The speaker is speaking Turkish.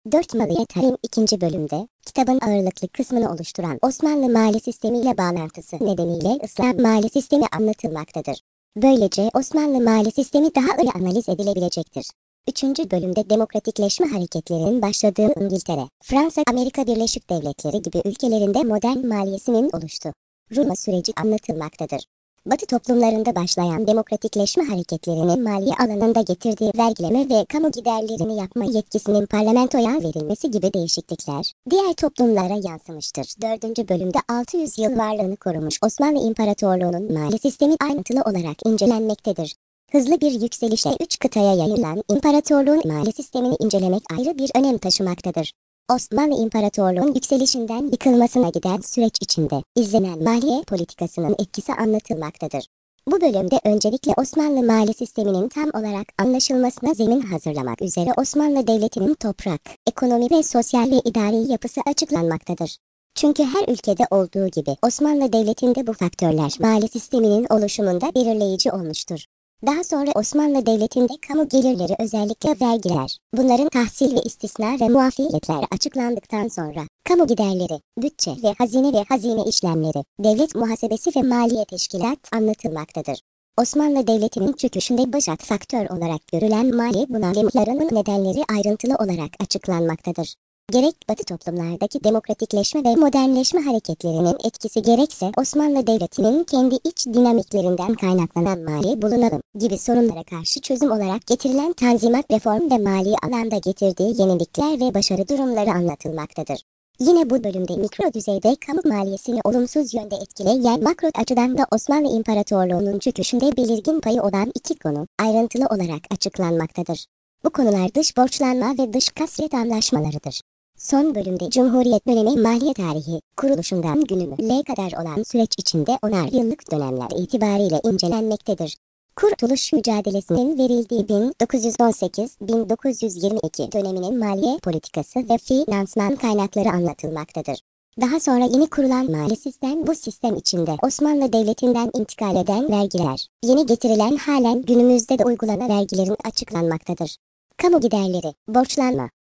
4 Malıya Tarım 2. bölümde, kitabın ağırlıklı kısmını oluşturan Osmanlı mali sistemiyle bağlantısı nedeniyle İslam mali sistemi anlatılmaktadır. Böylece Osmanlı mali sistemi daha iyi analiz edilebilecektir. 3. bölümde demokratikleşme hareketlerinin başladığı İngiltere, Fransa, Amerika Birleşik Devletleri gibi ülkelerinde modern maliyesinin oluştu. Roma süreci anlatılmaktadır. Batı toplumlarında başlayan demokratikleşme hareketlerinin maliye alanında getirdiği vergileme ve kamu giderlerini yapma yetkisinin parlamentoya verilmesi gibi değişiklikler, diğer toplumlara yansımıştır. 4. bölümde 600 yıl varlığını korumuş Osmanlı İmparatorluğu'nun mali sistemi ayrıntılı olarak incelenmektedir. Hızlı bir yükselişle 3 kıtaya yayılan imparatorluğun mali sistemini incelemek ayrı bir önem taşımaktadır. Osmanlı İmparatorluğu'nun yükselişinden yıkılmasına giden süreç içinde izlenen maliye politikasının etkisi anlatılmaktadır. Bu bölümde öncelikle Osmanlı mali sisteminin tam olarak anlaşılmasına zemin hazırlamak üzere Osmanlı Devleti'nin toprak, ekonomi ve sosyal ve idari yapısı açıklanmaktadır. Çünkü her ülkede olduğu gibi Osmanlı Devleti'nde bu faktörler mali sisteminin oluşumunda belirleyici olmuştur. Daha sonra Osmanlı Devleti'nde kamu gelirleri özellikle vergiler, bunların tahsil ve istisna ve muafiyetler açıklandıktan sonra, kamu giderleri, bütçe ve hazine işlemleri, devlet muhasebesi ve maliye teşkilat anlatılmaktadır. Osmanlı Devleti'nin çöküşünde başat faktör olarak görülen mali bunalımlarının nedenleri ayrıntılı olarak açıklanmaktadır. Gerek Batı toplumlardaki demokratikleşme ve modernleşme hareketlerinin etkisi gerekse Osmanlı Devleti'nin kendi iç dinamiklerinden kaynaklanan mali bulunalım gibi sorunlara karşı çözüm olarak getirilen tanzimat, reform ve mali alanda getirdiği yenilikler ve başarı durumları anlatılmaktadır. Yine bu bölümde mikro düzeyde kamu maliyesini olumsuz yönde etkileyen makro açıdan da Osmanlı İmparatorluğu'nun çöküşünde belirgin payı olan 2 konu ayrıntılı olarak açıklanmaktadır. Bu konular dış borçlanma ve dış kasvet anlaşmalarıdır. Son bölümde Cumhuriyet dönemi maliye tarihi, kuruluşundan günümüze kadar olan süreç içinde 10'ar yıllık dönemler itibariyle incelenmektedir. Kurtuluş mücadelesinin verildiği 1918-1922 döneminin maliye politikası ve finansman kaynakları anlatılmaktadır. Daha sonra yeni kurulan mali sistem, bu sistem içinde Osmanlı Devleti'nden intikal eden vergiler, yeni getirilen halen günümüzde de uygulanan vergilerin açıklanmaktadır. Kamu giderleri, borçlanma,